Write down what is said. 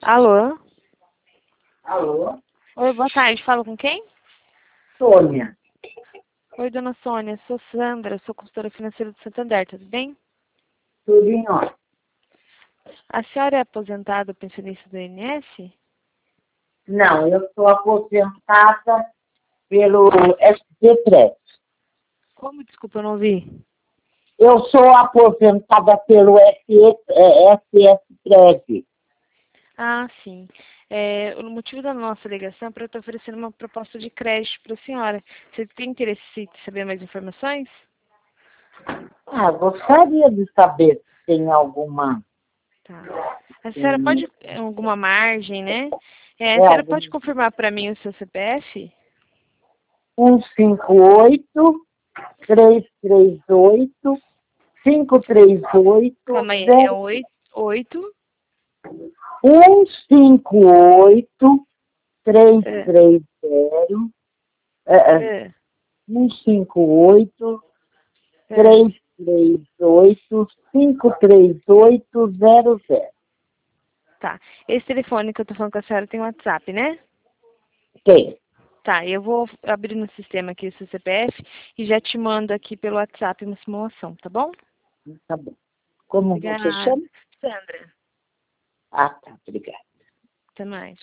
Alô? Alô? Oi, boa tarde. Falo com quem? Sônia. Oi, dona Sônia. Sou Sandra, sou consultora financeira do Santander, tudo bem? Tudo em ordem. A senhora é aposentada ou pensionista do INS? Não, eu sou aposentada pelo SPPREV. Como? Desculpa, eu não ouvi. Eu sou aposentada pelo SPPREV. Ah, sim. O motivo da nossa ligação é para eu estar oferecendo uma proposta de crédito para a senhora. Você tem interesse em saber mais informações? Gostaria de saber se tem alguma... Tá. A senhora pode, alguma margem, né? A senhora algum... pode confirmar para mim o seu CPF? 158-338-538... Calma aí, é 8. 158-330... É. 158-338-53800. Tá. Esse telefone que eu tô falando com a senhora tem WhatsApp, né? Tem. Tá, eu vou abrir no sistema aqui o seu CPF e já te mando aqui pelo WhatsApp uma simulação, tá bom? Tá bom. Como você Obrigada. chama? Sandra, Ah, tá. Obrigada. até mais.